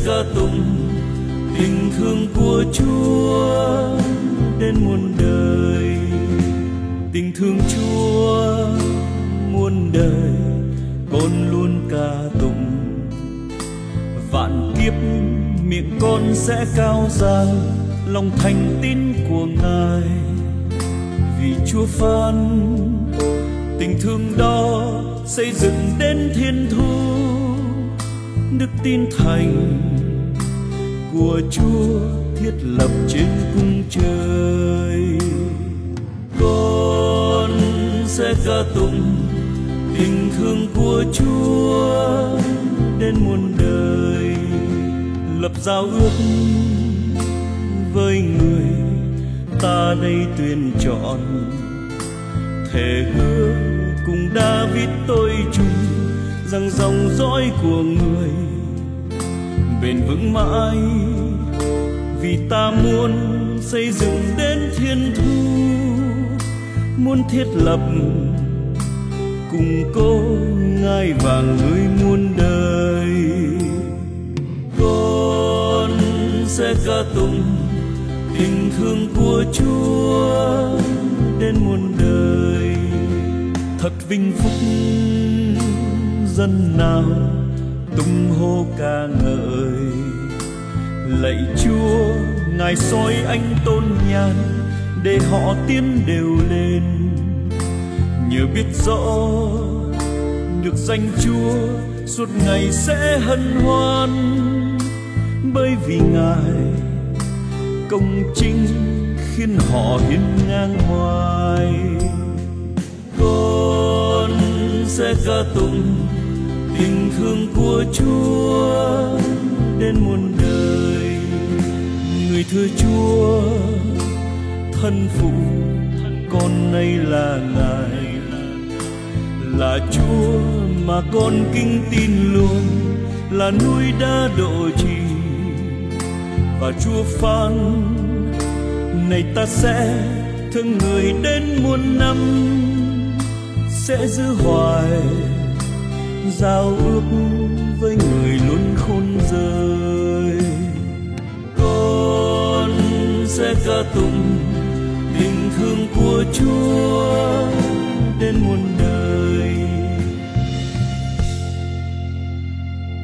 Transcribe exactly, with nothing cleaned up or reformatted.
ca tụng tình thương của Chúa đến muôn đời. Tình thương Chúa muôn đời con luôn ca tụng. Vạn kiếp miệng con sẽ cao giang lòng thành tín của Ngài, vì Chúa phán tình thương đó xây dựng đến thiên thu. Đức tin thành của Chúa thiết lập trên cung trời. Con sẽ ca tụng tình thương của Chúa đến muôn đời. Lập giao ước với người ta đây tuyên chọn, thề hứa cùng David tôi chung rằng dòng dõi của người bền vững mãi, vì ta muốn xây dựng đến thiên thu, muốn thiết lập cùng cố ngai vàng người muôn đời. Con sẽ ca tụng tình thương của Chúa đến muôn đời. Thật vinh phúc dân nào tung hô ca ngợi, lạy Chúa Ngài soi ánh tôn nhàn để họ tiến đều lên. Nhờ biết rõ được danh Chúa suốt ngày sẽ hân hoan, bởi vì Ngài công chính khiến họ hiên ngang hoài. Con sẽ ca tụng tình thương của Chúa đến muôn đời. Người thưa Chúa thân phụ con nay là Ngài, là Chúa mà con kính tin luôn, là núi đá độ trì. Và Chúa phán này ta sẽ thương người đến muôn năm, sẽ giữ hoài giao ước với người luôn khôn rơi. Con sẽ ca tụng tình thương của Chúa đến muôn đời.